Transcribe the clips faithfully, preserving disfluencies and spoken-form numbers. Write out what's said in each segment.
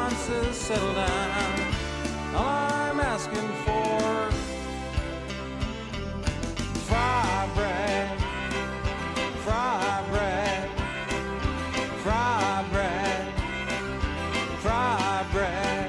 says settle down. All I'm asking for, fry bread, fry bread, fry bread, fry bread.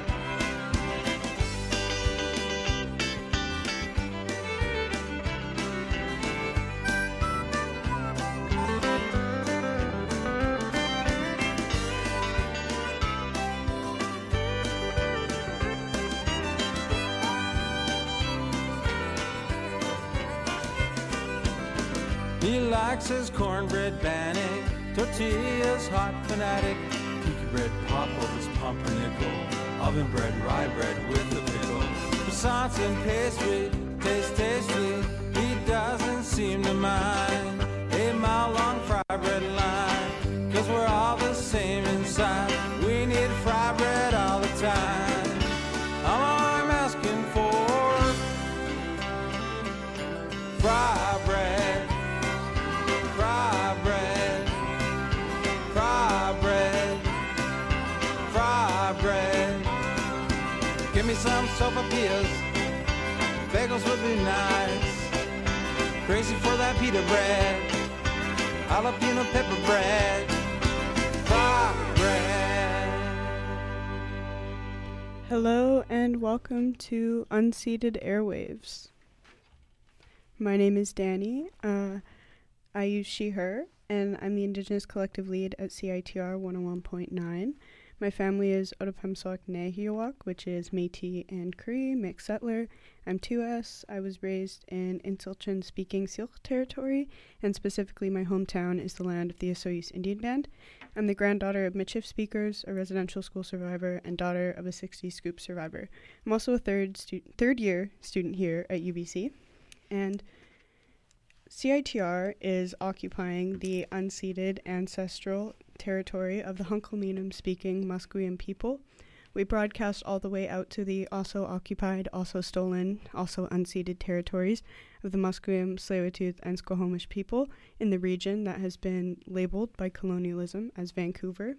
He likes his cornbread bannock, tortillas hot fanatic, tiki bread pop over his pumpernickel, oven bread, rye bread with a pickle. Croissants and pastry, taste tasty, he doesn't seem to mind. A mile long fry bread line, cause we're all the same inside. We need fry bread all the time. All I'm asking for, fry bread, fry bread, fry bread, fry bread. Give me some sopapillas, bagels would be nice. Crazy for that pita bread, jalapeno pepper bread, fry bread. Hello and welcome to Unceded Airwaves. My name is Danny. Uh, I use she, her, and I'm the Indigenous Collective Lead at C I T R one oh one point nine. My family is Otipemisiwak Nehiyawak, which is Métis and Cree, mixed settler. I'm two S. I was raised in Insulchan-speaking Syilx territory, and specifically my hometown is the land of the Osoyoos Indian Band. I'm the granddaughter of Michif speakers, a residential school survivor, and daughter of a sixties Scoop survivor. I'm also a third stu- third year student here at U B C, and C I T R is occupying the unceded ancestral territory of the Hunkaminam-speaking Musqueam people. We broadcast all the way out to the also occupied, also stolen, also unceded territories of the Musqueam, Tsleil-Waututh, and Squamish people in the region that has been labeled by colonialism as Vancouver.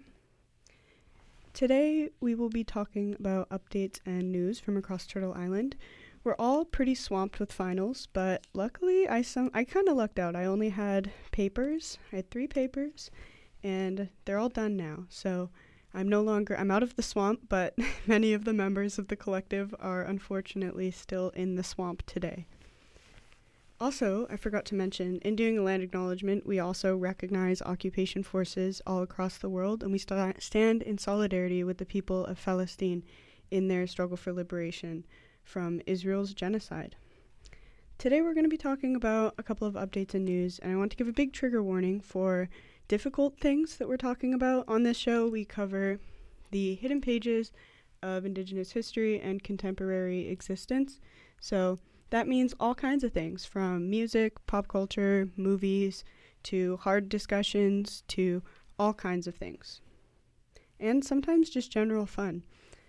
Today, we will be talking about updates and news from across Turtle Island. We're all pretty swamped with finals, but luckily I some I kind of lucked out. I only had papers. I had three papers, and they're all done now. So I'm no longer, I'm out of the swamp, but many of the members of the collective are unfortunately still in the swamp today. Also, I forgot to mention, in doing a land acknowledgement, we also recognize occupation forces all across the world, and we st- stand in solidarity with the people of Palestine in their struggle for liberation from Israel's genocide. Today we're going to be talking about a couple of updates and news, and I want to give a big trigger warning for difficult things that we're talking about. On this show, we cover the hidden pages of Indigenous history and contemporary existence. So that means all kinds of things, from music, pop culture, movies, to hard discussions, to all kinds of things. And sometimes just general fun.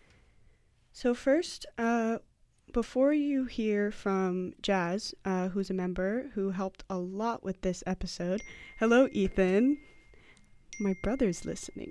So first, uh, before you hear from Jazz, uh, who's a member who helped a lot with this episode. Hello, Ethan. My brother's listening.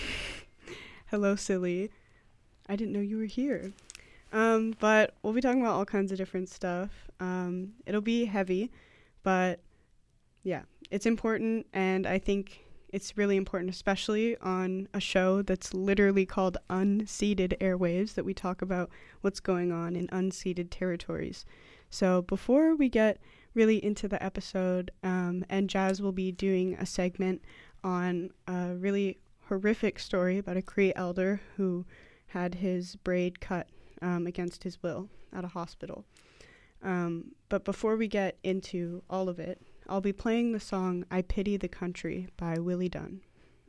Hello, silly. I didn't know you were here. Um, but we'll be talking about all kinds of different stuff. Um, it'll be heavy, but yeah, it's important, and I think it's really important, especially on a show that's literally called Unceded Airwaves, that we talk about what's going on in unceded territories. So before we get really into the episode, um, and Jazz will be doing a segment on a really horrific story about a Cree elder who had his braid cut um, against his will at a hospital. Um, but before we get into all of it, I'll be playing the song I Pity the Country by Willie Dunn.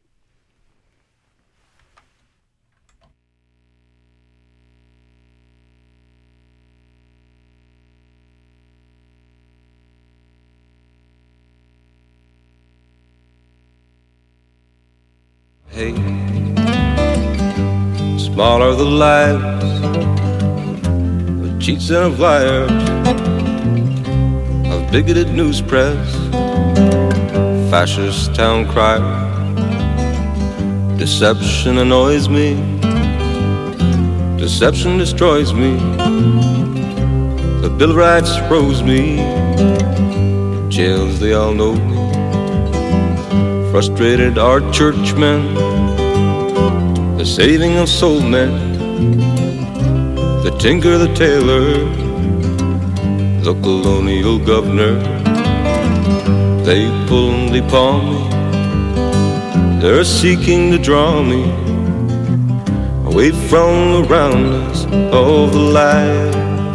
Hey, small are the lives of cheats and of liars, of bigoted news press, fascist town crier. Deception annoys me, Deception destroys me. The Bill of Rights froze me. Jails, they all know me. Frustrated art churchmen, the saving of soul men, the tinker, the tailor, the colonial governor. They pull and they paw me. They're seeking to draw me away from the roundness of the light.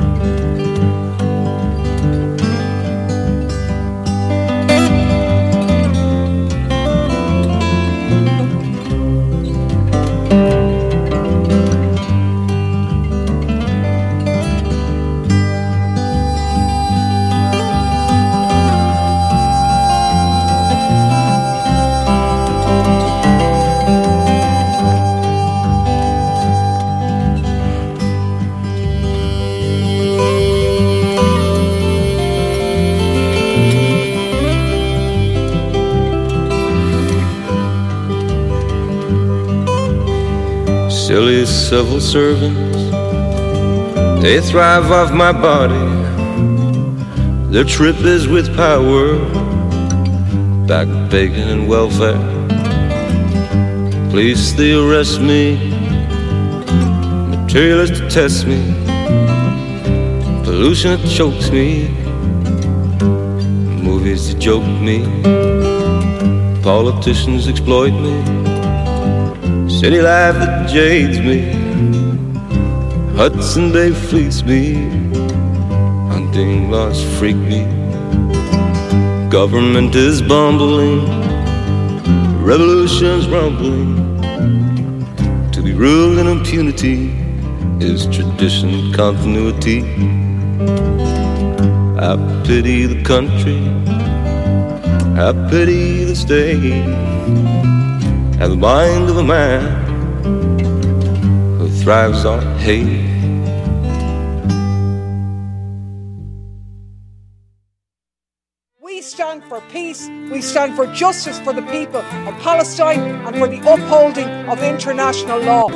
Silly civil servants, they thrive off my body. Their trip is with power, back bacon and welfare. Police, they arrest me. Materialists to test me. Pollution, it chokes me. Movies, they joke me. Politicians exploit me. City life that jades me. Hudson Bay fleece me. Hunting laws freak me. Government is bumbling. Revolution's rumbling. To be ruled in impunity is tradition, continuity. I pity the country. I pity the state. Have the mind of a man who thrives on hate. We stand for peace, we stand for justice for the people of Palestine and for the upholding of international law.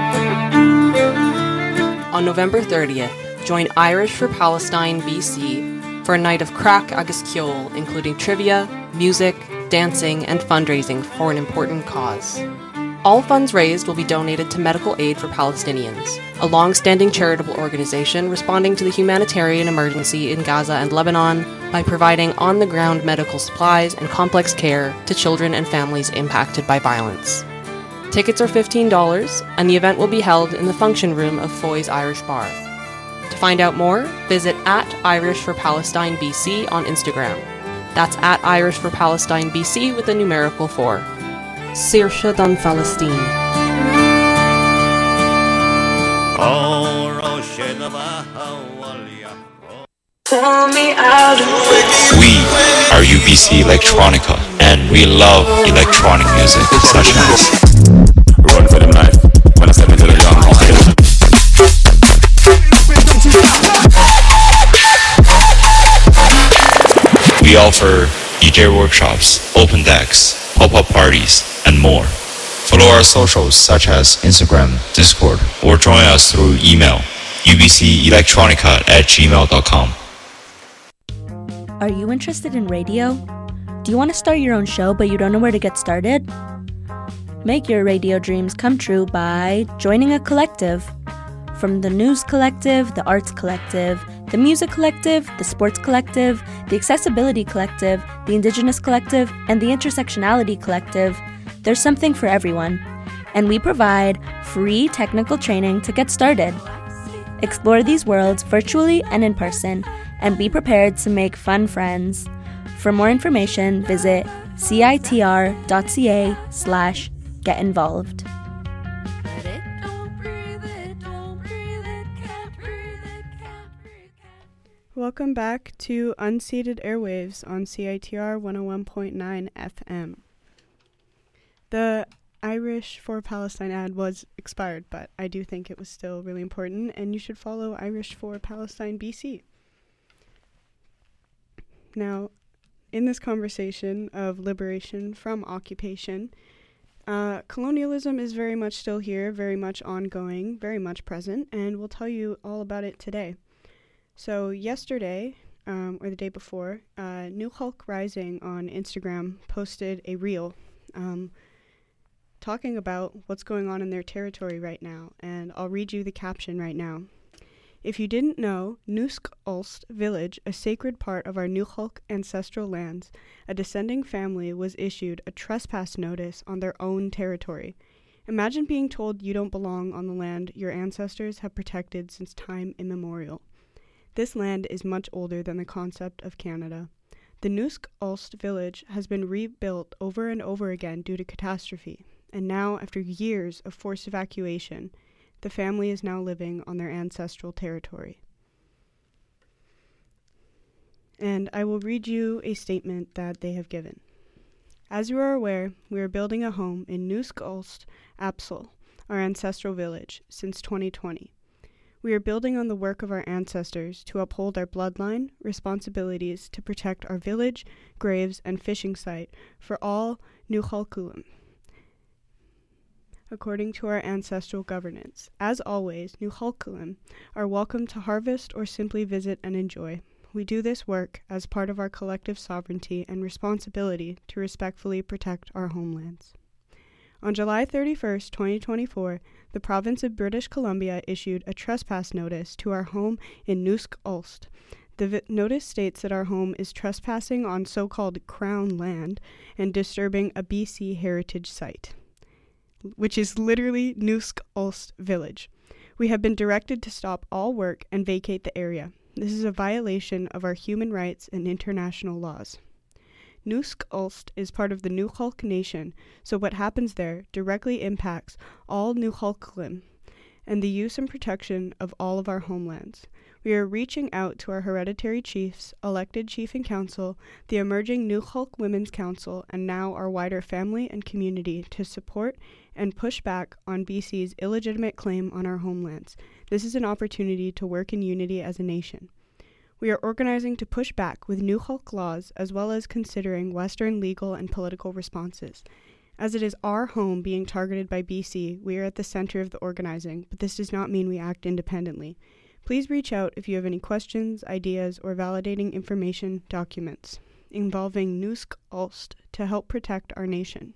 On November thirtieth, join Irish for Palestine B C for a night of crack agus ceol, including trivia, music, dancing, and fundraising for an important cause. All funds raised will be donated to Medical Aid for Palestinians, a long-standing charitable organization responding to the humanitarian emergency in Gaza and Lebanon by providing on-the-ground medical supplies and complex care to children and families impacted by violence. Tickets are fifteen dollars, and the event will be held in the function room of Foy's Irish Bar. To find out more, visit at Irish for Palestine B C on Instagram. That's at Irish for Palestine B C with a numerical four. Saoirse don Palestine. We are U B C Electronica, and we love electronic music such as Run for the Knife, when I step into the young. We offer D J workshops, open decks, pop-up parties, and more. Follow our socials such as Instagram, Discord, or join us through email, u b c electronica at gmail dot com. Are you interested in radio? Do you want to start your own show but you don't know where to get started? Make your radio dreams come true by joining a collective. From the News Collective, the Arts Collective, the Music Collective, the Sports Collective, the Accessibility Collective, the Indigenous Collective, and the Intersectionality Collective, there's something for everyone. And we provide free technical training to get started. Explore these worlds virtually and in person, and be prepared to make fun friends. For more information, visit citr.ca slash get involved. Welcome back to Unceded Airwaves on C I T R one oh one point nine F M. The Irish for Palestine ad was expired, but I do think it was still really important, and you should follow Irish for Palestine B C. Now, in this conversation of liberation from occupation, Uh, colonialism is very much still here, very much ongoing, very much present, and we'll tell you all about it today. So yesterday, um, or the day before, uh, New Hulk Rising on Instagram posted a reel um, talking about what's going on in their territory right now, and I'll read you the caption right now. If you didn't know, Nusk Ulst village, a sacred part of our New Hulk ancestral lands, a descending family was issued a trespass notice on their own territory. Imagine being told you don't belong on the land your ancestors have protected since time immemorial. This land is much older than the concept of Canada. The Nusk Ulst village has been rebuilt over and over again due to catastrophe, and now, after years of forced evacuation, the family is now living on their ancestral territory. And I will read you a statement that they have given. As you are aware, we are building a home in Nusk Ulst Apsal, our ancestral village, since twenty twenty. We are building on the work of our ancestors to uphold our bloodline, responsibilities to protect our village, graves, and fishing site for all Nuhalkulim, according to our ancestral governance. As always, Nuhalkulim are welcome to harvest or simply visit and enjoy. We do this work as part of our collective sovereignty and responsibility to respectfully protect our homelands. On July thirty-first, twenty twenty-four, the province of British Columbia issued a trespass notice to our home in Nusk Ulst. The vi- notice states that our home is trespassing on so-called Crown land and disturbing a B C heritage site, which is literally Nusk Ulst village. We have been directed to stop all work and vacate the area. This is a violation of our human rights and international laws. Nusk Ulst is part of the Nukhalk Nation, so what happens there directly impacts all Nukhalklim and the use and protection of all of our homelands. We are reaching out to our hereditary chiefs, elected chief and council, the emerging Nukhalk Women's Council, and now our wider family and community to support and push back on B C's illegitimate claim on our homelands. This is an opportunity to work in unity as a nation. We are organizing to push back with Nukhalk laws as well as considering Western legal and political responses. As it is our home being targeted by B C, we are at the center of the organizing, but this does not mean we act independently. Please reach out if you have any questions, ideas, or validating information documents involving Nusk Ulst to help protect our nation.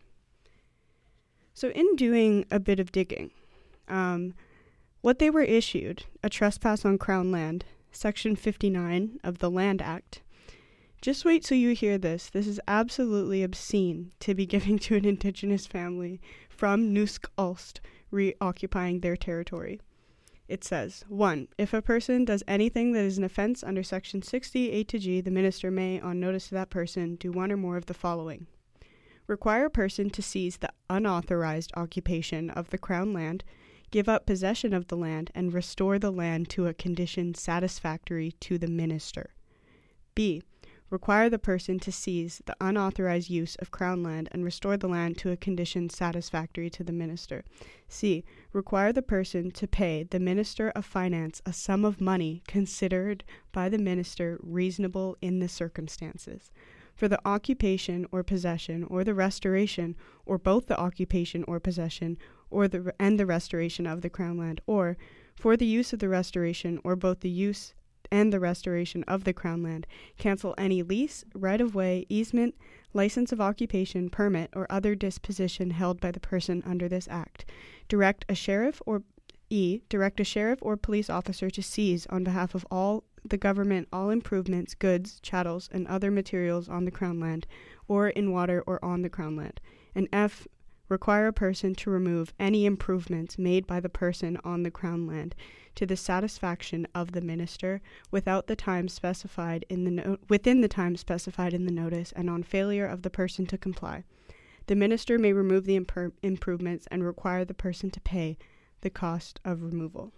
So in doing a bit of digging, um, what they were issued, a trespass on Crown land, Section fifty-nine of the Land Act. Just wait till you hear this. This is absolutely obscene to be giving to an indigenous family from Nusk Ulst reoccupying their territory. It says, one. If a person does anything that is an offense under Section sixty A to G, the minister may, on notice to that person, do one or more of the following. Require a person to cease the unauthorized occupation of the Crown land, give up possession of the land, and restore the land to a condition satisfactory to the minister. B. Require the person to cease the unauthorized use of Crown land and restore the land to a condition satisfactory to the minister. C. Require the person to pay the Minister of Finance a sum of money considered by the minister reasonable in the circumstances for the occupation or possession or the restoration or both the occupation or possession or the and the restoration of the Crown land, or for the use of the restoration or both the use and the restoration of the Crown land, cancel any lease, right-of-way, easement, license of occupation, permit, or other disposition held by the person under this act. Direct a sheriff or E. Direct a sheriff or police officer to seize on behalf of all the government all improvements, goods, chattels, and other materials on the Crown land, or in water or on the Crown land. And F. Require a person to remove any improvements made by the person on the Crown land to the satisfaction of the minister without the time specified in the no- within the time specified in the notice, and on failure of the person to comply. The minister may remove the imper- improvements and require the person to pay the cost of removal.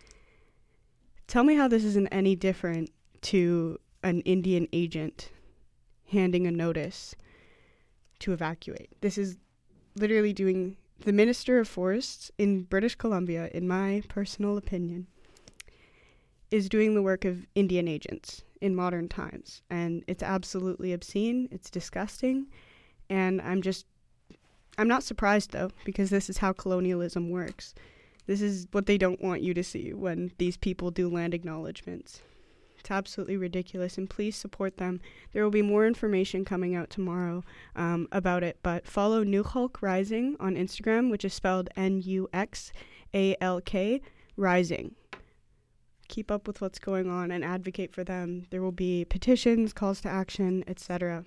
Tell me how this isn't any different to an Indian agent handing a notice to evacuate. This is literally doing the Minister of Forests in British Columbia, in my personal opinion, is doing the work of Indian agents in modern times. And it's absolutely obscene. It's disgusting. And I'm just, I'm not surprised, though, because this is how colonialism works. This is what they don't want you to see when these people do land acknowledgements. It's absolutely ridiculous, and please support them. There will be more information coming out tomorrow um, about it, but follow Nuxalk Rising on Instagram, which is spelled N U X A L K, Rising. Keep up with what's going on and advocate for them. There will be petitions, calls to action, et cetera.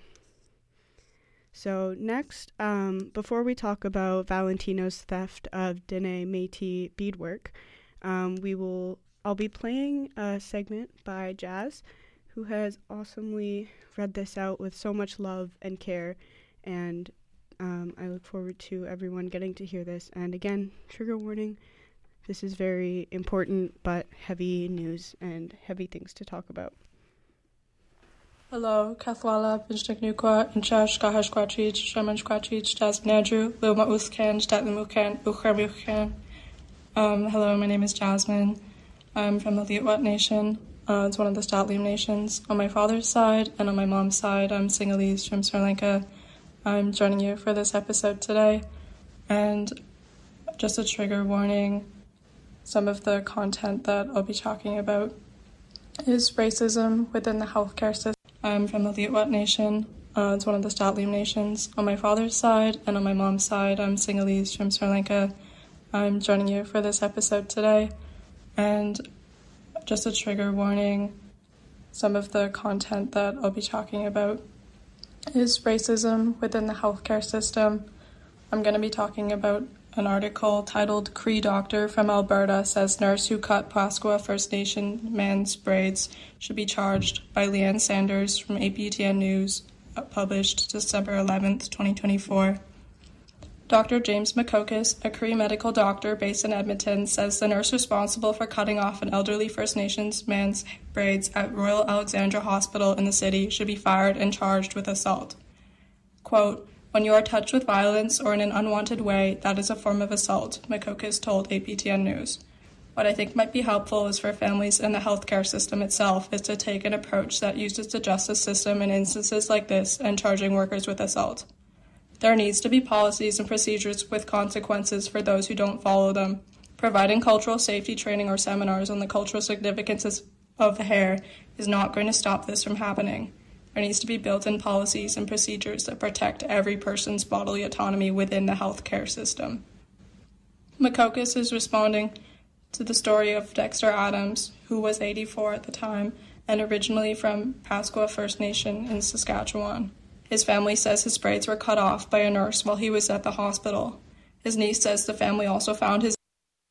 So next, um, before we talk about Valentino's theft of Dene Métis beadwork, um, we will I'll be playing a segment by Jazz, who has awesomely read this out with so much love and care, and um, I look forward to everyone getting to hear this. And again, trigger warning, this is very important but heavy news and heavy things to talk about. Hello, Cathwala, Binchniknukwa, Inchash, Gahashquachich, Shamanchquachich, Jasminandrew, Lilma Uskan, Statlimukan, Ukhramukan. Um, hello, my name is Jasmine. I'm from the Lietwat Nation. Uh, it's one of the Statlium nations. On my father's side and on my mom's side, I'm Sinhalese from Sri Lanka. I'm joining you for this episode today. And just a trigger warning, some of the content that I'll be talking about is racism within the healthcare system. I'm from the Lietwat Nation. Uh, it's one of the Statlium nations. On my father's side and on my mom's side, I'm Sinhalese from Sri Lanka. I'm joining you for this episode today. And just a trigger warning, some of the content that I'll be talking about is racism within the healthcare system. I'm going to be talking about an article titled Cree Doctor from Alberta Says Nurse Who Cut Pasqua First Nation Man's Braids Should Be Charged by Leanne Sanders from A P T N News, published December eleventh, twenty twenty-four. Doctor James McCocus, a Cree medical doctor based in Edmonton, says the nurse responsible for cutting off an elderly First Nations man's braids at Royal Alexandra Hospital in the city should be fired and charged with assault. Quote, "When you are touched with violence or in an unwanted way, that is a form of assault," McCocus told A P T N News. What I think might be helpful is for families and the healthcare system itself is to take an approach that uses the justice system in instances like this and charging workers with assault. There needs to be policies and procedures with consequences for those who don't follow them. Providing cultural safety training or seminars on the cultural significances of hair is not going to stop this from happening. There needs to be built-in policies and procedures that protect every person's bodily autonomy within the healthcare system. McCocus is responding to the story of Dexter Adams, who was eighty-four at the time and originally from Pasqua First Nation in Saskatchewan. His family says his braids were cut off by a nurse while he was at the hospital. His niece says the family also found his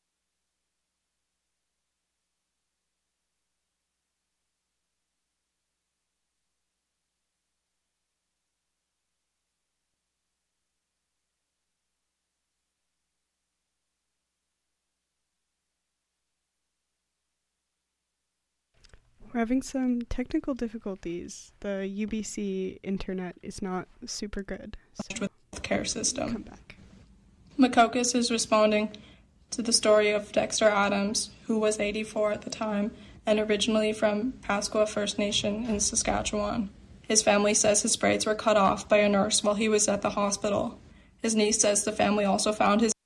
We're having some technical difficulties. The U B C internet is not super good. So with care system. Come back. McCocus is responding to the story of Dexter Adams, who was eighty-four at the time and originally from Pasqua First Nation in Saskatchewan. His family says his braids were cut off by a nurse while he was at the hospital. His niece says the family also found his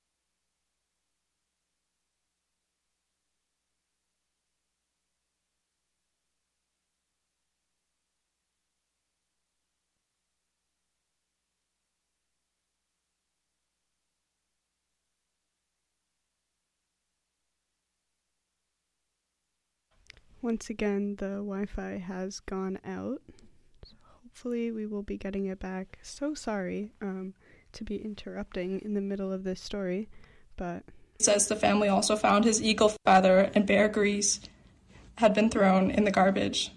Once again, the Wi-Fi has gone out. So hopefully we will be getting it back. So sorry um, to be interrupting in the middle of this story, but... says the family also found his eagle feather and bear grease had been thrown in the garbage.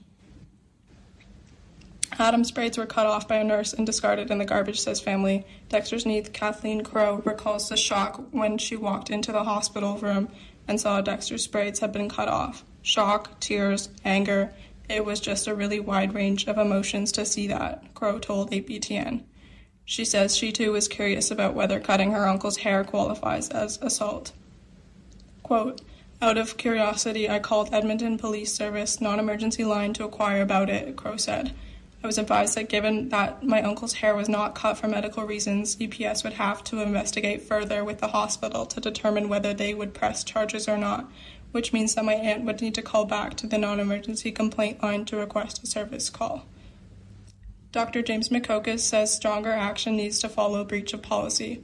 Adam's braids were cut off by a nurse and discarded in the garbage, says family. Dexter's niece, Kathleen Crow, recalls the shock when she walked into the hospital room and saw Dexter's braids had been cut off. Shock, tears, anger. It was just a really wide range of emotions to see that, Crow told A P T N. She says she too was curious about whether cutting her uncle's hair qualifies as assault. Quote, "Out of curiosity, I called Edmonton Police Service non-emergency line to inquire about it," Crow said. I was advised that given that my uncle's hair was not cut for medical reasons, U P S would have to investigate further with the hospital to determine whether they would press charges or not, which means that my aunt would need to call back to the non-emergency complaint line to request a service call. Doctor James McCocas says stronger action needs to follow breach of policy.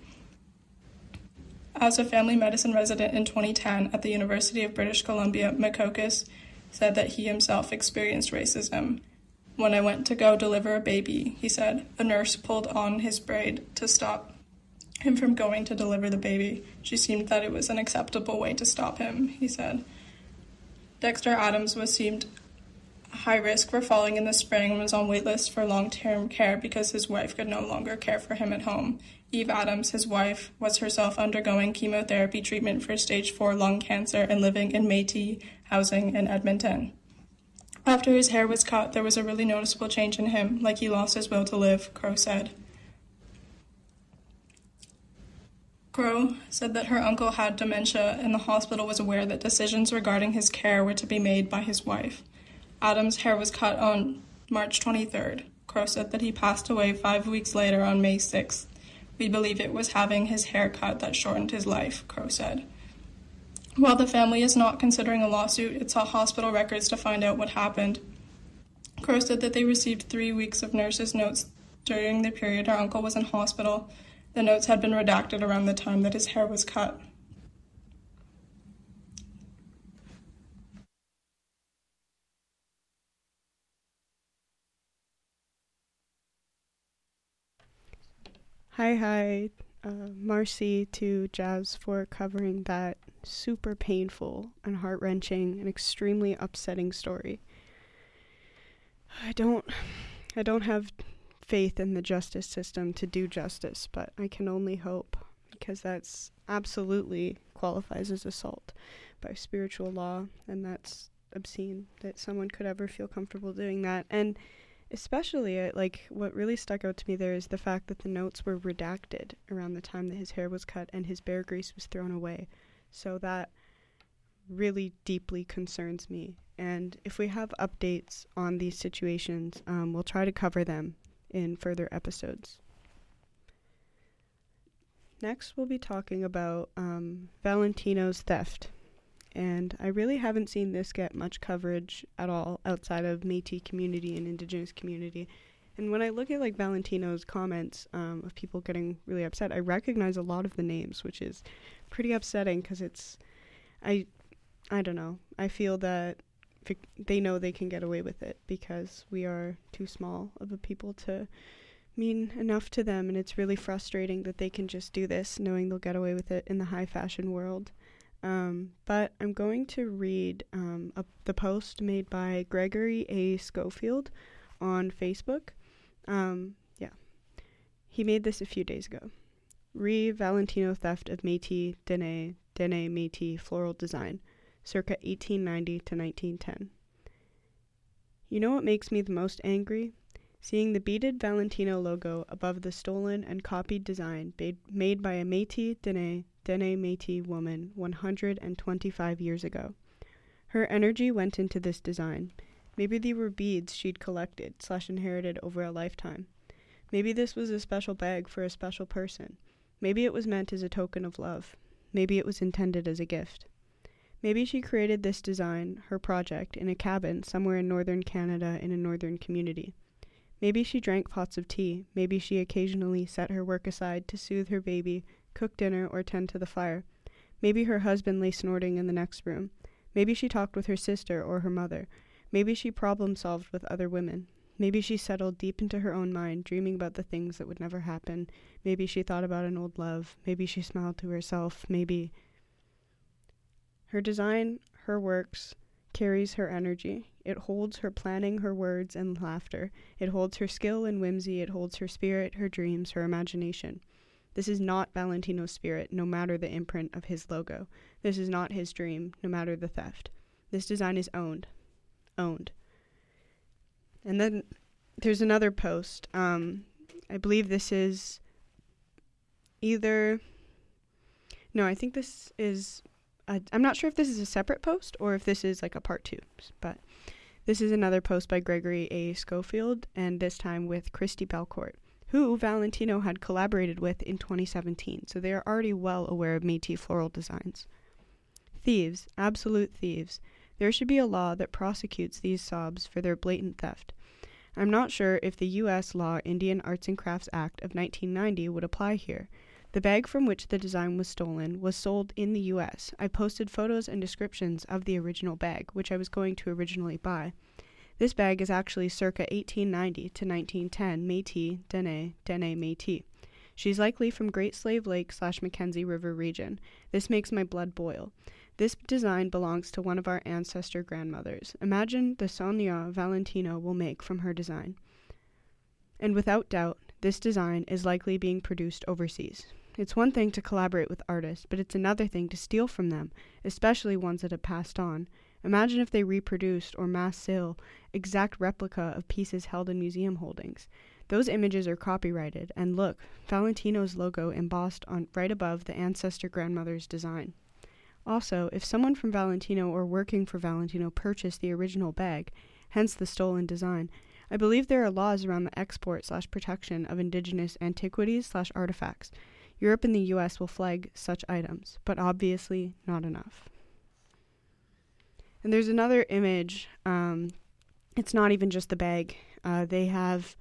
As a family medicine resident in twenty ten at the University of British Columbia, McCocas said that he himself experienced racism. When I went to go deliver a baby, he said, a nurse pulled on his braid to stop him from going to deliver the baby. She seemed that it was an acceptable way to stop him, he said. Dexter Adams was seemed high risk for falling in the spring and was on waitlist for long-term care because his wife could no longer care for him at home. Eve Adams, his wife, was herself undergoing chemotherapy treatment for stage four lung cancer and living in Métis housing in Edmonton. After his hair was cut, there was a really noticeable change in him, like he lost his will to live, Crow said. Crow said that her uncle had dementia and the hospital was aware that decisions regarding his care were to be made by his wife. Adams' hair was cut on March twenty-third. Crow said that he passed away five weeks later on May sixth. We believe it was having his hair cut that shortened his life, Crow said. While the family is not considering a lawsuit, it sought hospital records to find out what happened. Crow said that they received three weeks of nurses' notes during the period our uncle was in hospital. The notes had been redacted around the time that his hair was cut. Hi, hi, uh, Marcy to Jazz for covering that super painful and heart-wrenching and extremely upsetting story. I don't, I don't have faith in the justice system to do justice, but I can only hope, because that's absolutely qualifies as assault by spiritual law, and that's obscene that someone could ever feel comfortable doing that. And especially, uh, like, what really stuck out to me there is the fact that the notes were redacted around the time that his hair was cut and his bear grease was thrown away. So that really deeply concerns me. And if we have updates on these situations, um, we'll try to cover them in further episodes. Next, we'll be talking about um, Valentino's theft. And I really haven't seen this get much coverage at all outside of Métis community and Indigenous community. And when I look at like Valentino's comments um, of people getting really upset, I recognize a lot of the names, which is pretty upsetting because it's, I, I don't know. I feel that vic- they know they can get away with it because we are too small of a people to mean enough to them, and it's really frustrating that they can just do this knowing they'll get away with it in the high fashion world. Um, but I'm going to read um, a, the post made by Gregory A. Schofield on Facebook. Um, yeah, he made this a few days ago. Re Valentino theft of Métis Dene Dene Métis floral design, circa eighteen ninety to nineteen ten. You know what makes me the most angry? Seeing the beaded Valentino logo above the stolen and copied design ba- made by a Métis Dene Dene Métis woman one hundred twenty-five years ago. Her energy went into this design. Maybe they were beads she'd collected slash inherited over a lifetime. Maybe this was a special bag for a special person. Maybe it was meant as a token of love. Maybe it was intended as a gift. Maybe she created this design, her project, in a cabin somewhere in northern Canada in a northern community. Maybe she drank pots of tea. Maybe she occasionally set her work aside to soothe her baby, cook dinner, or tend to the fire. Maybe her husband lay snorting in the next room. Maybe she talked with her sister or her mother. Maybe she problem-solved with other women. Maybe she settled deep into her own mind, dreaming about the things that would never happen. Maybe she thought about an old love. Maybe she smiled to herself. Maybe... Her design, her works, carries her energy. It holds her planning, her words, and laughter. It holds her skill and whimsy. It holds her spirit, her dreams, her imagination. This is not Valentino's spirit, no matter the imprint of his logo. This is not his dream, no matter the theft. This design is owned. Owned. And then there's another post. Um, I believe this is either... No, I think this is... A, I'm not sure if this is a separate post or if this is like a part two. But This is another post by Gregory A. Schofield, and this time with Christy Belcourt, who Valentino had collaborated with in twenty seventeen, so they are already well aware of Métis floral designs. Thieves, absolute thieves. There should be a law that prosecutes these sobs for their blatant theft. I'm not sure if the U S law Indian Arts and Crafts Act of nineteen ninety would apply here. The bag from which the design was stolen was sold in the U S. I posted photos and descriptions of the original bag, which I was going to originally buy. This bag is actually circa eighteen ninety to nineteen ten Métis, Dene, Dene Métis. She's likely from Great Slave Lake slash Mackenzie River region. This makes my blood boil. This design belongs to one of our ancestor grandmothers. Imagine the Sonia Valentino will make from her design. And without doubt, this design is likely being produced overseas. It's one thing to collaborate with artists, but it's another thing to steal from them, especially ones that have passed on. Imagine if they reproduced or mass sale exact replica of pieces held in museum holdings. Those images are copyrighted, and look, Valentino's logo embossed on right above the ancestor grandmother's design. Also, if someone from Valentino or working for Valentino purchased the original bag, hence the stolen design, I believe there are laws around the export slash protection of indigenous antiquities slash artifacts. Europe and the U S will flag such items, but obviously not enough. And there's another image. Um, it's not even just the bag. Uh, they have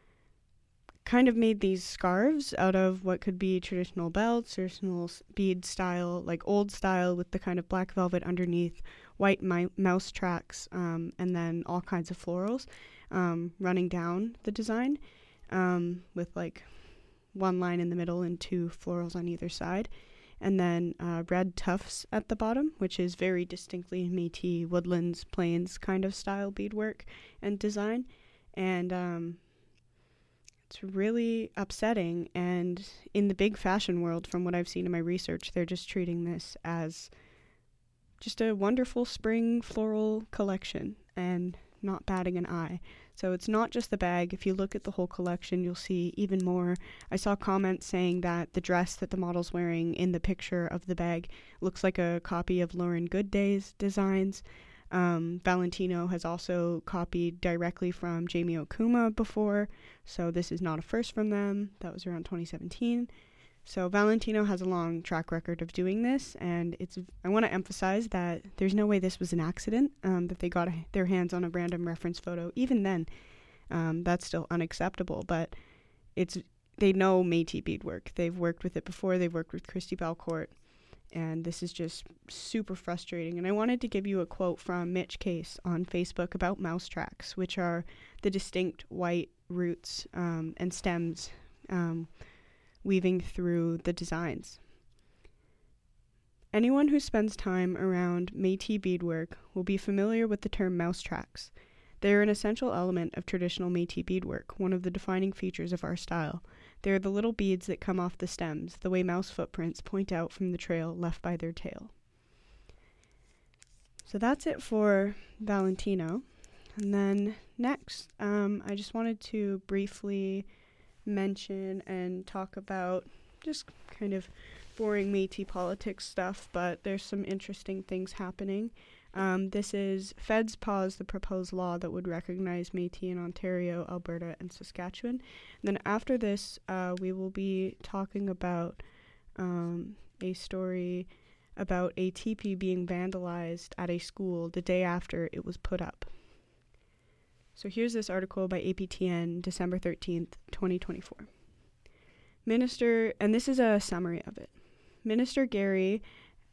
kind of made these scarves out of what could be traditional belts, traditional bead style, like old style with the kind of black velvet underneath, white mi- mouse tracks, um, and then all kinds of florals um, running down the design um, with like one line in the middle and two florals on either side. And then uh, red tufts at the bottom, which is very distinctly Métis, woodlands, plains kind of style beadwork and design. And um, it's really upsetting. And in the big fashion world, from what I've seen in my research, they're just treating this as just a wonderful spring floral collection and not batting an eye. So it's not just the bag. If you look at the whole collection, you'll see even more. I saw comments saying that the dress that the model's wearing in the picture of the bag looks like a copy of Lauren Goodday's designs. Um, Valentino has also copied directly from Jamie Okuma before, so this is not a first from them. That was around twenty seventeen. So Valentino has a long track record of doing this, and it's. I want to emphasize that there's no way this was an accident, um, that they got a, their hands on a random reference photo. Even then, um, that's still unacceptable, but it's they know Métis beadwork. They've worked with it before. They've worked with Christy Belcourt, and this is just super frustrating. And I wanted to give you a quote from Mitch Case on Facebook about mouse tracks, which are the distinct white roots um, and stems um, weaving through the designs. Anyone who spends time around Métis beadwork will be familiar with the term mouse tracks. They are an essential element of traditional Métis beadwork, one of the defining features of our style. They are the little beads that come off the stems, the way mouse footprints point out from the trail left by their tail. So that's it for Valentino. And then next, um, I just wanted to briefly mention and talk about just kind of boring Métis politics stuff, but there's some interesting things happening. Um, this is Feds pause the proposed law that would recognize Métis in Ontario, Alberta, and Saskatchewan. And then after this, uh, we will be talking about um, a story about a teepee being vandalized at a school the day after it was put up. So here's this article by A P T N, December thirteenth, twenty twenty-four. Minister, and this is a summary of it. Minister Gary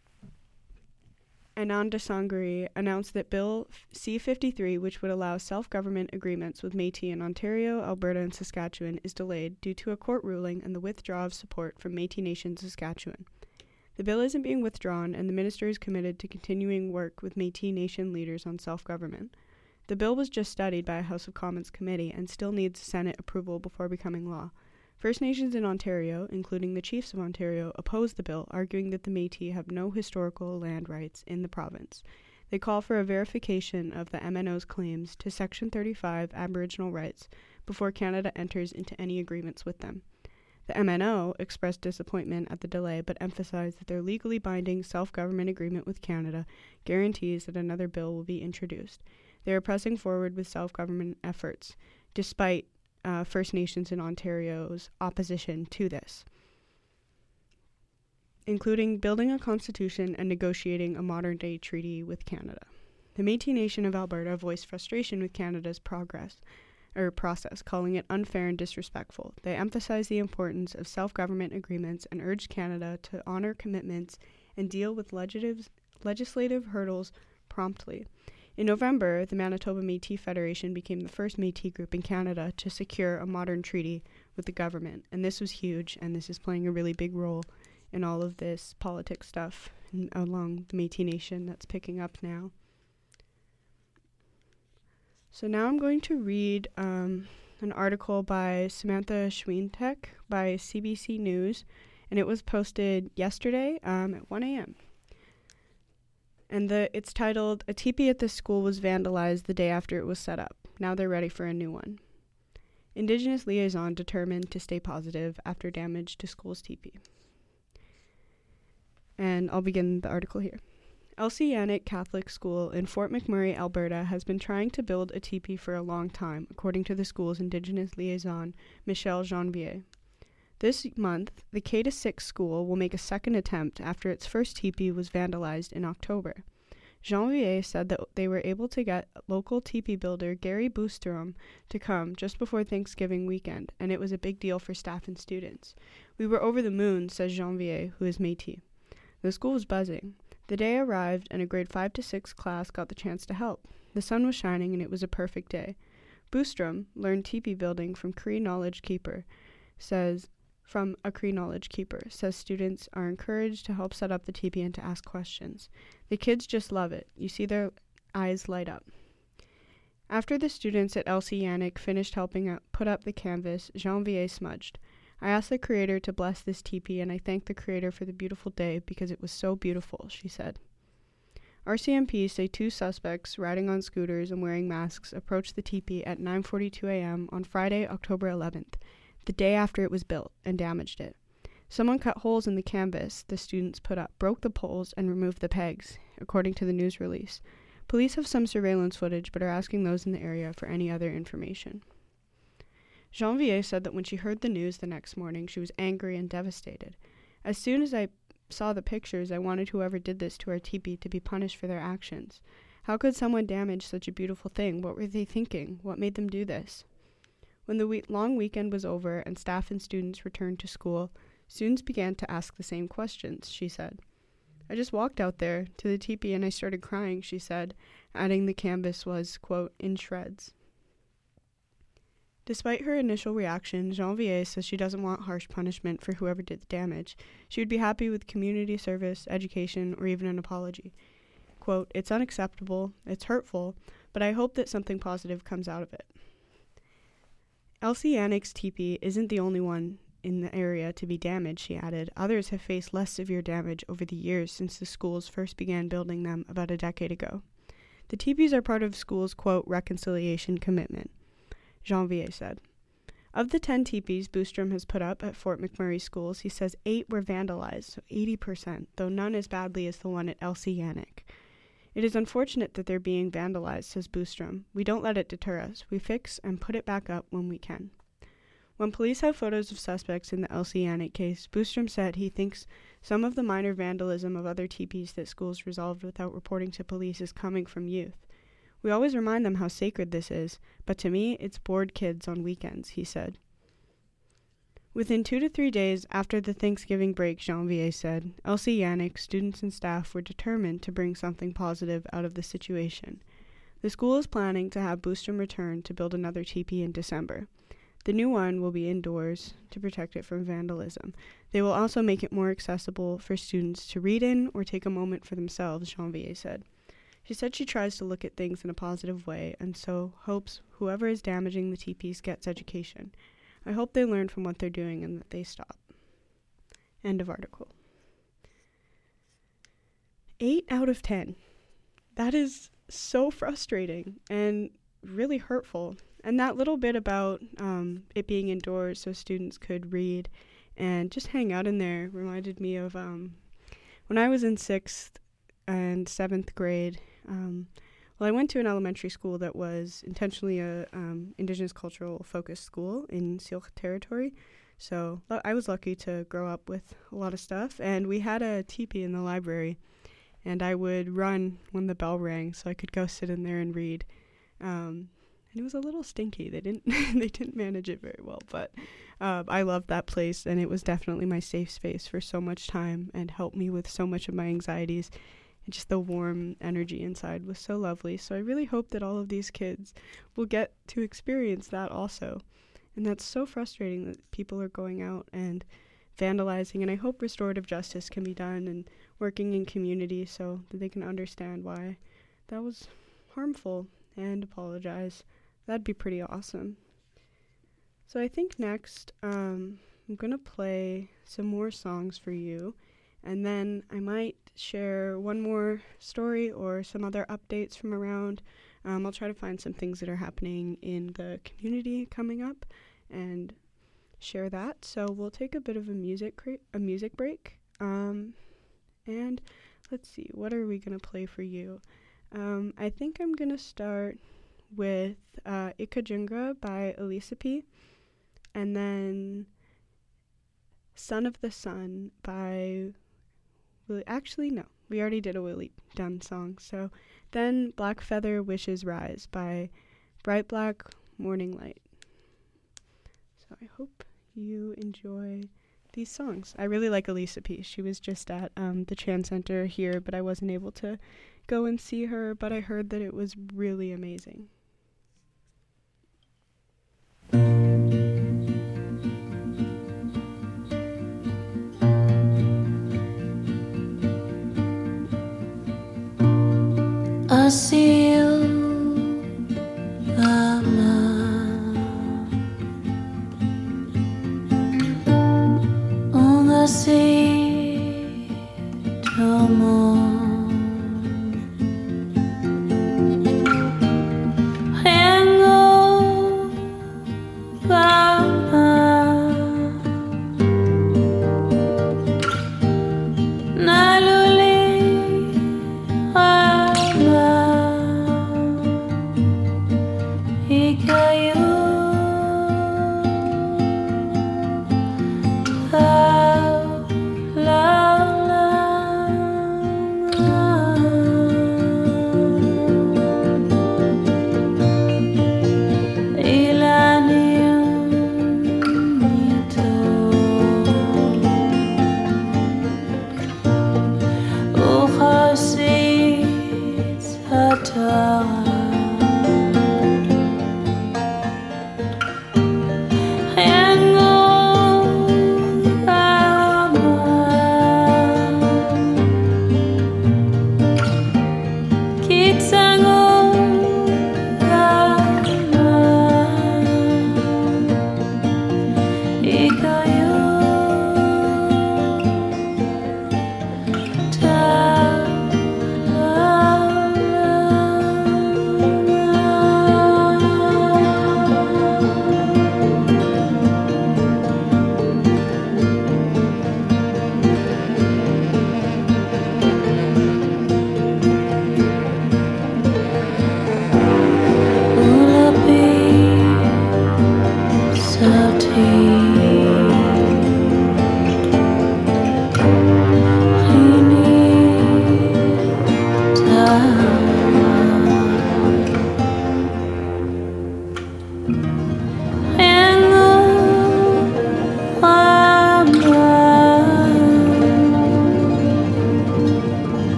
Anandasangari announced that Bill C fifty-three, which would allow self-government agreements with Métis in Ontario, Alberta, and Saskatchewan, is delayed due to a court ruling and the withdrawal of support from Métis Nation Saskatchewan. The bill isn't being withdrawn, and the minister is committed to continuing work with Métis Nation leaders on self-government. The bill was just studied by a House of Commons committee and still needs Senate approval before becoming law. First Nations in Ontario, including the Chiefs of Ontario, opposed the bill, arguing that the Métis have no historical land rights in the province. They call for a verification of the M N O's claims to Section thirty-five Aboriginal rights before Canada enters into any agreements with them. The M N O expressed disappointment at the delay, but emphasized that their legally binding self-government agreement with Canada guarantees that another bill will be introduced. They are pressing forward with self-government efforts, despite uh, First Nations in Ontario's opposition to this, including building a constitution and negotiating a modern-day treaty with Canada. The Métis Nation of Alberta voiced frustration with Canada's progress or process, calling it unfair and disrespectful. They emphasized the importance of self-government agreements and urged Canada to honor commitments and deal with legislative, legislative hurdles promptly. In November, the Manitoba Métis Federation became the first Métis group in Canada to secure a modern treaty with the government, and this was huge, and this is playing a really big role in all of this politics stuff in, along the Métis Nation that's picking up now. So now I'm going to read um, an article by Samantha Schwintek by C B C News, and it was posted yesterday um, at one a.m. And the it's titled, "A teepee at this school was vandalized the day after it was set up. Now they're ready for a new one. Indigenous liaison determined to stay positive after damage to school's teepee." And I'll begin the article here. Elsie Yannick Catholic School in Fort McMurray, Alberta, has been trying to build a teepee for a long time, according to the school's Indigenous liaison, Michelle Janvier. This month, the K to six school will make a second attempt after its first teepee was vandalized in October. Janvier said that they were able to get local teepee builder Gary Boostrom to come just before Thanksgiving weekend, and it was a big deal for staff and students. "We were over the moon," says Janvier, who is Métis. The school was buzzing. The day arrived, and a grade five to six class got the chance to help. The sun was shining, and it was a perfect day. Boostrom learned teepee building from Cree Knowledge Keeper, says from a Cree Knowledge Keeper, says students are encouraged to help set up the teepee and to ask questions. The kids just love it. You see their eyes light up. After the students at Elsie Yannick finished helping out put up the canvas, Janvier smudged. "I asked the Creator to bless this teepee, and I thank the Creator for the beautiful day because it was so beautiful," she said. R C M P say two suspects riding on scooters and wearing masks approached the teepee at nine forty-two a.m. on Friday, October eleventh, the day after it was built, and damaged it. Someone cut holes in the canvas the students put up, broke the poles, and removed the pegs, according to the news release. Police have some surveillance footage, but are asking those in the area for any other information. Janvier said that when she heard the news the next morning, she was angry and devastated. "As soon as I saw the pictures, I wanted whoever did this to our teepee to be punished for their actions. How could someone damage such a beautiful thing? What were they thinking? What made them do this?" When the we- long weekend was over and staff and students returned to school, students began to ask the same questions, she said. "I just walked out there to the teepee and I started crying," she said, adding the canvas was, quote, "in shreds." Despite her initial reaction, Janvier says she doesn't want harsh punishment for whoever did the damage. She would be happy with community service, education, or even an apology. Quote, "It's unacceptable, it's hurtful, but I hope that something positive comes out of it." Elsie Yannick's teepee isn't the only one in the area to be damaged, she added. Others have faced less severe damage over the years since the schools first began building them about a decade ago. The teepees are part of school's, quote, reconciliation commitment, Janvier said. Of the ten teepees Boostrom has put up at Fort McMurray schools, he says eight were vandalized, so eighty percent, though none as badly as the one at Elsie Yannick. "It is unfortunate that they're being vandalized," says Boostrom. "We don't let it deter us. We fix and put it back up when we can." When police have photos of suspects in the Elsie Yannick case, Boostrom said he thinks some of the minor vandalism of other teepees that schools resolved without reporting to police is coming from youth. "We always remind them how sacred this is, but to me, it's bored kids on weekends," he said. Within two to three days after the Thanksgiving break, Janvier said, Elsie Yannick, students and staff were determined to bring something positive out of the situation. The school is planning to have Boostrom return to build another teepee in December. The new one will be indoors to protect it from vandalism. They will also make it more accessible for students to read in or take a moment for themselves, Janvier said. She said she tries to look at things in a positive way and so hopes whoever is damaging the teepees gets education. I hope they learn from what they're doing and that they stop. End of article. Eight out of ten. That is so frustrating and really hurtful. And that little bit about um, it being indoors so students could read and just hang out in there reminded me of um, when I was in sixth and seventh grade. Um, Well, I went to an elementary school that was intentionally a um, Indigenous cultural focused school in Syilx territory. So uh, I was lucky to grow up with a lot of stuff. And we had a teepee in the library. And I would run when the bell rang so I could go sit in there and read. Um, and it was a little stinky. They didn't they didn't manage it very well. But uh, I loved that place. And it was definitely my safe space for so much time and helped me with so much of my anxieties. And just the warm energy inside was so lovely. So I really hope that all of these kids will get to experience that also. And that's so frustrating that people are going out and vandalizing. And I hope restorative justice can be done and working in community so that they can understand why that was harmful and apologize. That'd be pretty awesome. So I think next um, I'm going to play some more songs for you. And then I might share one more story or some other updates from around. Um, I'll try to find some things that are happening in the community coming up and share that. So we'll take a bit of a music cre- a music break. Um, and let's see, what are we going to play for you? Um, I think I'm going to start with uh, Ikajunga by Elisa P. And then Son of the Sun by... Willie, actually, no. We already did a Willie Dunn song. So then Black Feather Wishes Rise by Bright Black Morning Light. So I hope you enjoy these songs. I really like Elisa P. She was just at um, the Trans Center here, but I wasn't able to go and see her, but I heard that it was really amazing. Asil ama on the sea tomo hengo ama naluli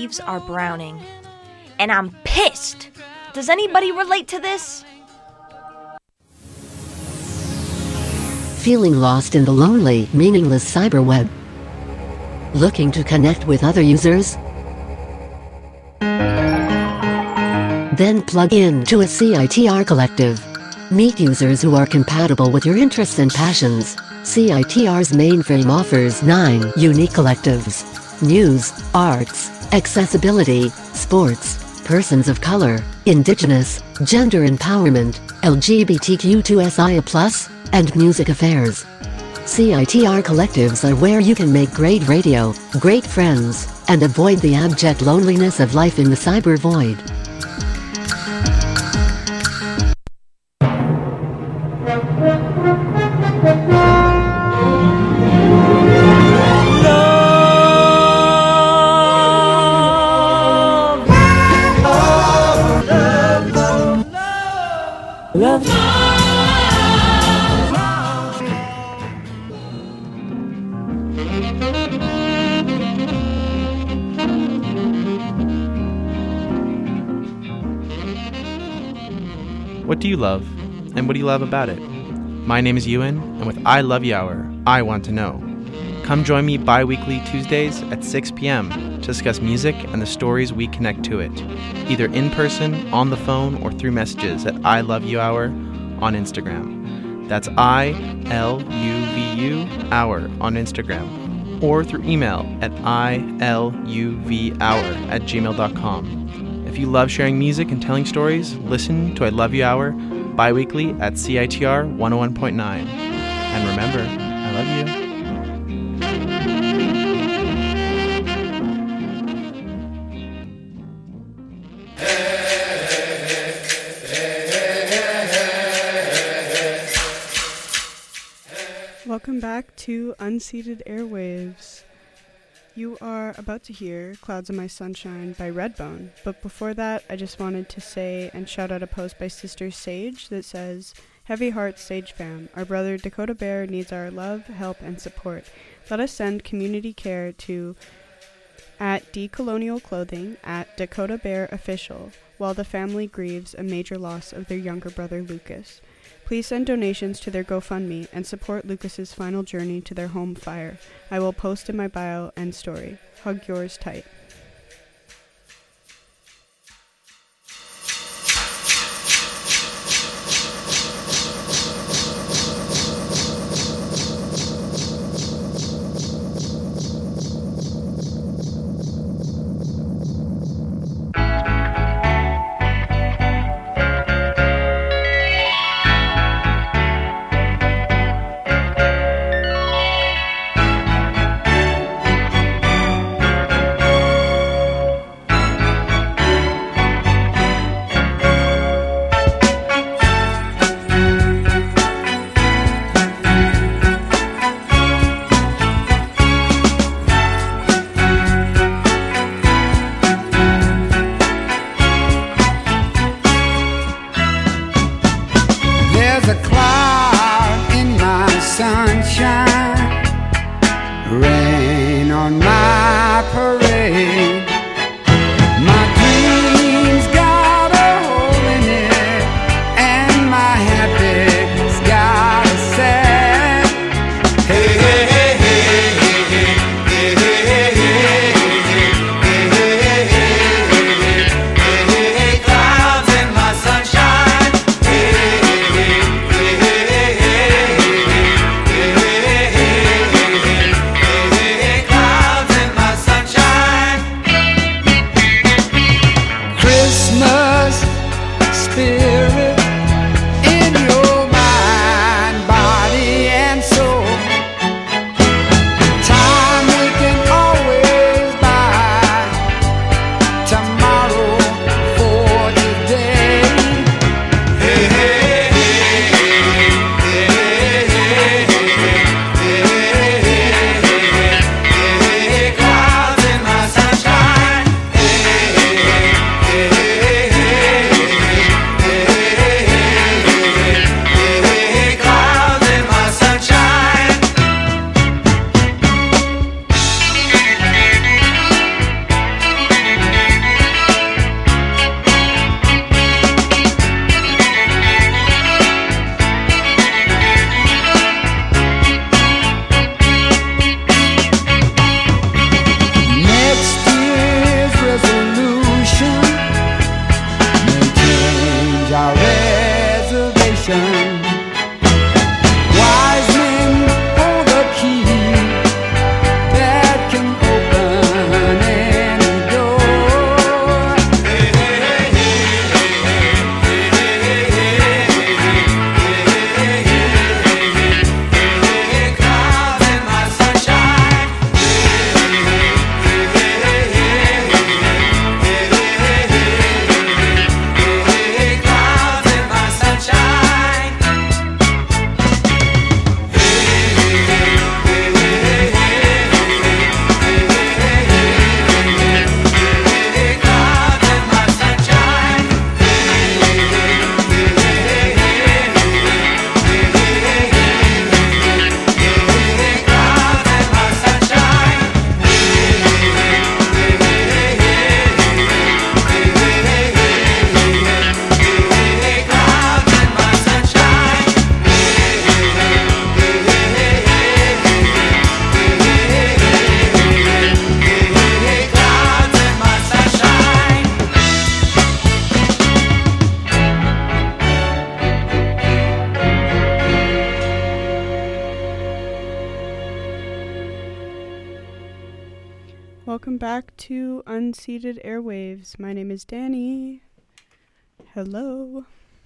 leaves are browning. And I'm pissed! Does anybody relate to this? Feeling lost in the lonely, meaningless cyberweb? Looking to connect with other users? Then plug in to a C I T R collective. Meet users who are compatible with your interests and passions. C I T R's mainframe offers nine unique collectives: news, arts, accessibility, sports, persons of color, indigenous, gender empowerment, L G B T Q two S I A plus, and music affairs. C I T R collectives are where you can make great radio, great friends, and avoid the abject loneliness of life in the cyber void. What do you love, and what do you love about it? My name is Ewan, and with I Love You Hour, I want to know. Come join me bi-weekly Tuesdays at six p.m. to discuss music and the stories we connect to it, either in person, on the phone, or through messages at I Love You Hour on Instagram. That's I L U V U Hour on Instagram, or through email at I L U V hour at gmail dot com. If you love sharing music and telling stories, listen to I Love You Hour bi-weekly at C I T R one oh one point nine. And remember, I love you. Welcome back to Unceded Airwaves. You are about to hear Clouds of My Sunshine by Redbone, but before that, I just wanted to say and shout out a post by Sister Sage that says, Heavy Hearts Sage Fam, our brother Dakota Bear needs our love, help, and support. Let us send community care to at Decolonial Clothing at Dakota Bear Official while the family grieves a major loss of their younger brother Lucas. Please send donations to their GoFundMe and support Lucas's final journey to their home fire. I will post in my bio and story. Hug yours tight. welcome back to Unceded Airwaves. My name is Danny. Hello.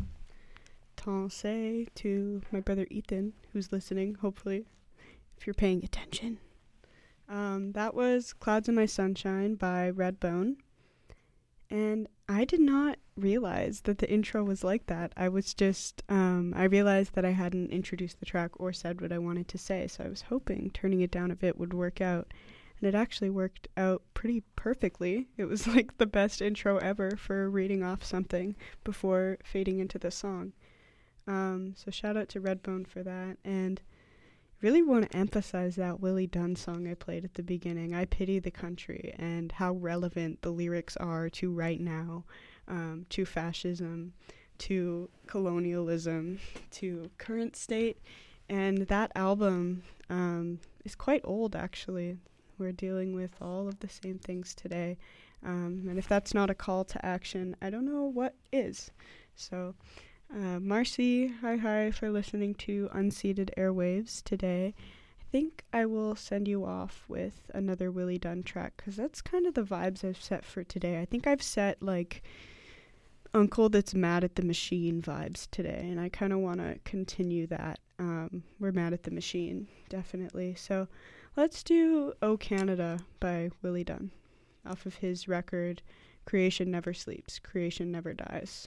Tansé to my brother Ethan, who's listening, hopefully, if you're paying attention. Um, that was Clouds in My Sunshine by Redbone. And I did not realize that the intro was like that. I was just, um, I realized that I hadn't introduced the track or said what I wanted to say, so I was hoping turning it down a bit would work out. And it actually worked out pretty perfectly. It was like the best intro ever for reading off something before fading into the song. Um, so shout out to Redbone for that. And really want to emphasize that Willie Dunn song I played at the beginning, I Pity the Country, and how relevant the lyrics are to right now, um, to fascism, to colonialism, to current state. And that album um, is quite old, actually. We're dealing with all of the same things today. Um, and if that's not a call to action, I don't know what is. So... Uh, Marcy, hi hi for listening to Unceded Airwaves today. I think I will send you off with another Willie Dunn track, because that's kind of the vibes I've set for today. I think I've set, like, Uncle That's Mad at the Machine vibes today, and I kind of want to continue that. Um, we're mad at the machine, definitely. So let's do Oh Canada by Willie Dunn, off of his record, Creation Never Sleeps, Creation Never Dies.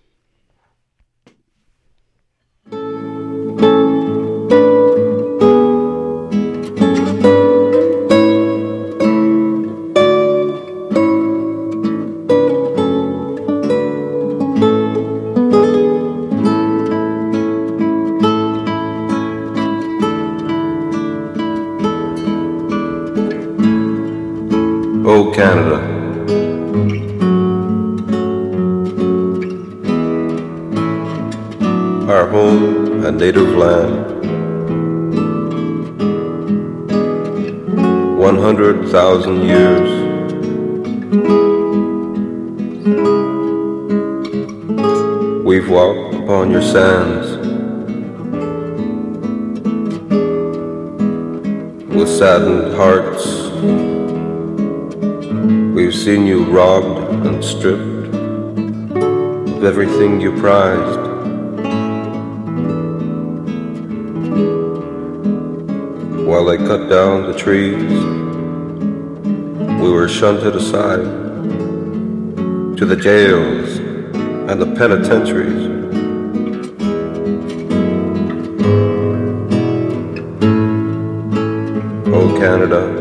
Oh, Canada. Our home and native land. One hundred thousand years. We've walked upon your sands with saddened hearts. We've seen you robbed and stripped of everything you prized. While they cut down the trees, we were shunted aside to the jails and the penitentiaries. Oh, Canada.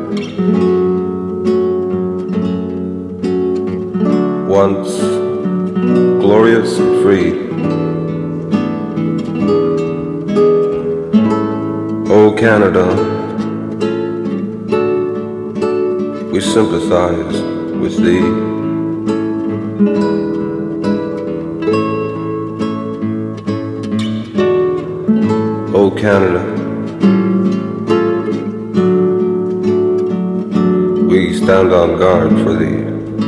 Once glorious and free. Oh, Canada, we sympathize with thee. Oh, Canada, we stand on guard for thee.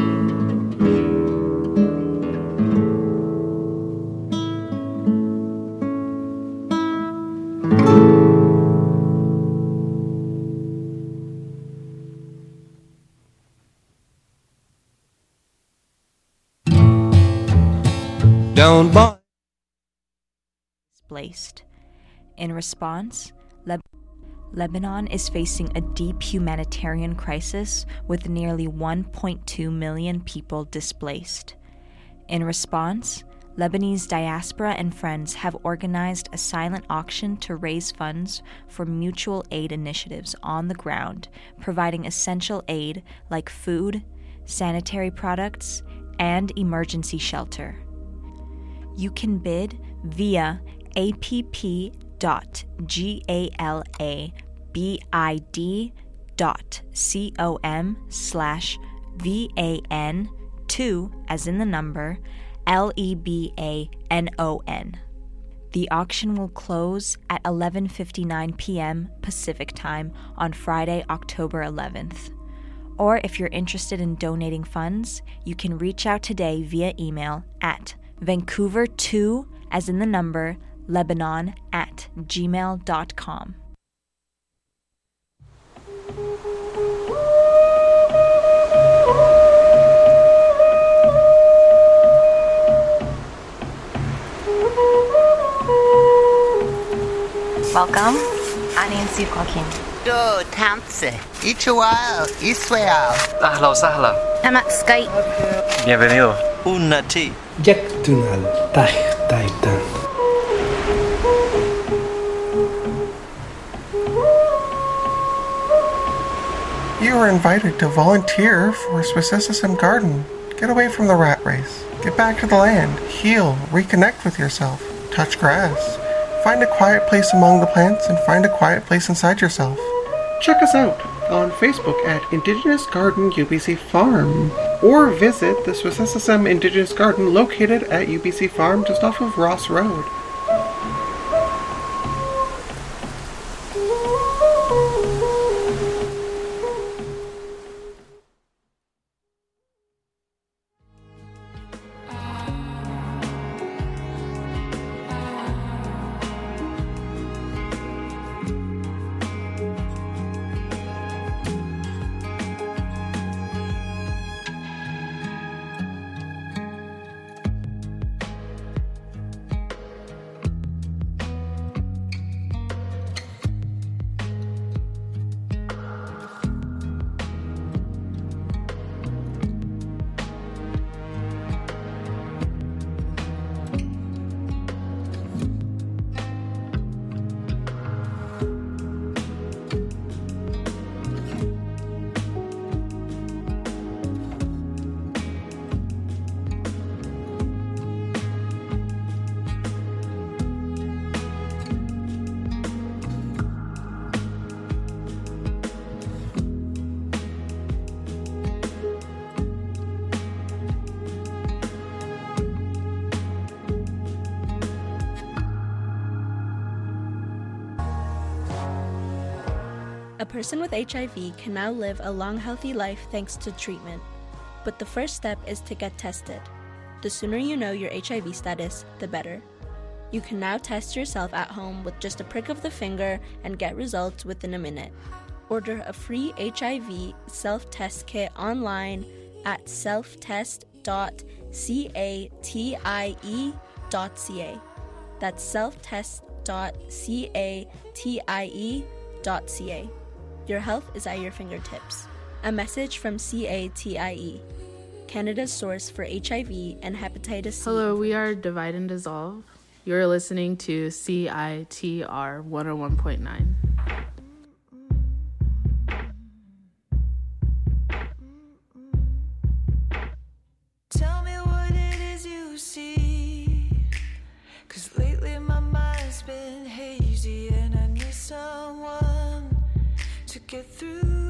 Down by displaced. In response, Leb- Lebanon is facing a deep humanitarian crisis with nearly one point two million people displaced. In response, Lebanese diaspora and friends have organized a silent auction to raise funds for mutual aid initiatives on the ground, providing essential aid like food, sanitary products, and emergency shelter. You can bid via app.galabid.com slash VAN two, as in the number, L E B A N O N. The auction will close at eleven fifty-nine p.m. Pacific Time on Friday, October eleventh. Or if you're interested in donating funds, you can reach out today via email at Vancouver two, as in the number, Lebanon at gmail dot com. Welcome. أنا نسيب كوكين. دو تامسي. إيشوال. إسوال. أهلا وسهلا. أنا سكاي. Bienvenido. Unati. Yaktunal. Taj Taitan. You are invited to volunteer for Swissessism Garden. Get away from the rat race. Get back to the land. Heal. Reconnect with yourself. Touch grass. Find a quiet place among the plants and find a quiet place inside yourself. Check us out on Facebook at Indigenous Garden U B C Farm, or visit the Swissessism Indigenous Garden located at U B C Farm just off of Ross Road. A person with H I V can now live a long, healthy life thanks to treatment. But the first step is to get tested. The sooner you know your H I V status, the better. You can now test yourself at home with just a prick of the finger and get results within a minute. Order a free H I V self-test kit online at self test dot catie dot c a. That's self test dot catie dot c a. Your health is at your fingertips. A message from C A T I E, Canada's source for H I V and hepatitis C. Hello, we are Divide and Dissolve. You're listening to C I T R one oh one point nine. Tell me what it is you see, 'cause lately my mind's been hazy and I need someone to get through.